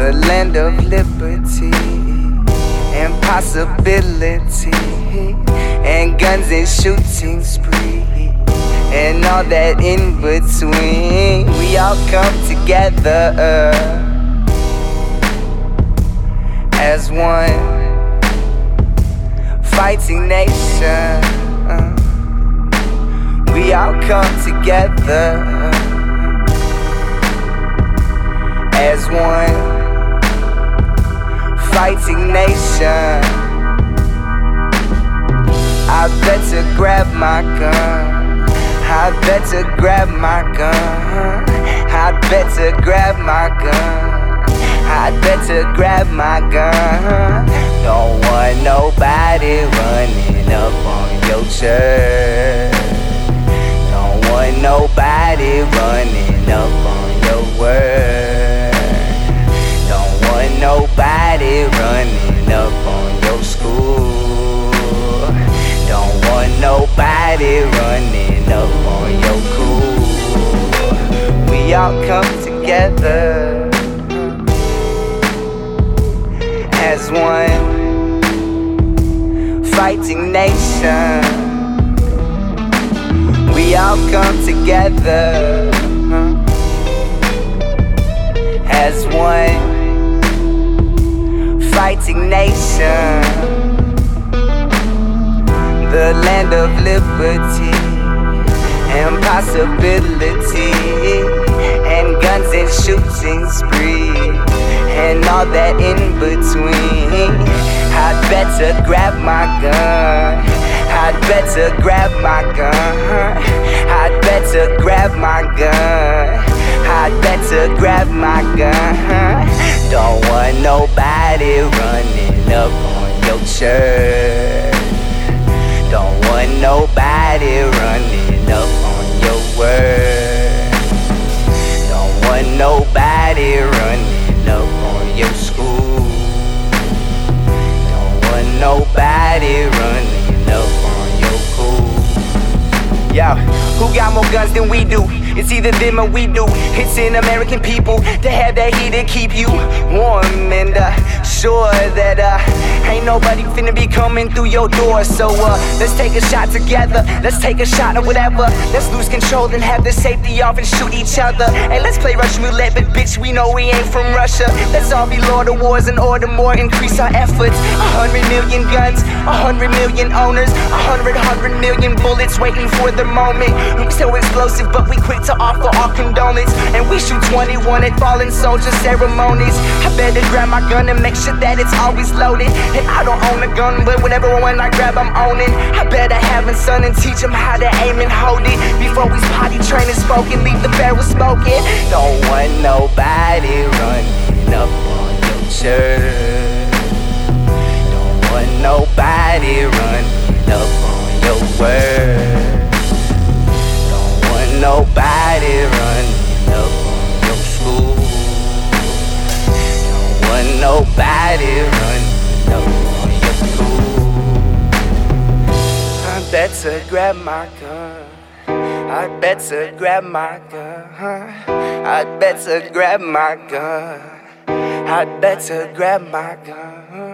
the land of liberty and possibility, and guns and shooting spree, and all that in between. We all come together as one fighting nation. We all come together as one fighting nation. I better grab my gun. I better grab my gun. I better grab my gun. I better grab my gun. Don't want nobody running up on your church. Don't want nobody running up on your word. Don't want nobody running up on your school. Don't want nobody running up on your cool. We all come together as one fighting nation. We all come together as one fighting nation. The land of liberty and possibility, and guns and shooting spree, and all that in between. I'd better grab my gun. I'd better grab my gun. I'd better grab my gun. I'd better grab my gun. Don't want nobody running up on your church. Don't want nobody running up on your word. Don't want nobody running up on your school. Don't want nobody running up on your cool. Yo, who got more guns than we do? It's either them or we do. It's in American people to have that heat to keep you warm, and sure that ain't nobody finna be coming through your door. So let's take a shot together. Let's take a shot of whatever. Let's lose control and have the safety off and shoot each other. Hey, let's play Russian roulette, but bitch, we know we ain't from Russia. Let's all be Lord of Wars and order more, increase our efforts. 100 million guns, 100 million owners, 100 million bullets waiting for the moment. We so explosive, but we quick to offer our condolence, and we shoot 21 at fallen soldier ceremonies. I better grab my gun and make sure that it's always loaded. And I don't own a gun, but whenever one I grab, I'm owning. I better have a son and teach him how to aim and hold it before we potty train and smoke and leave the barrel smoking. Don't want nobody running up on your church. Don't want nobody running up on your word. Nobody running up on your school. Don't want nobody running up on your school. I better grab my gun. I better grab my gun. I better grab my gun. I better grab my gun.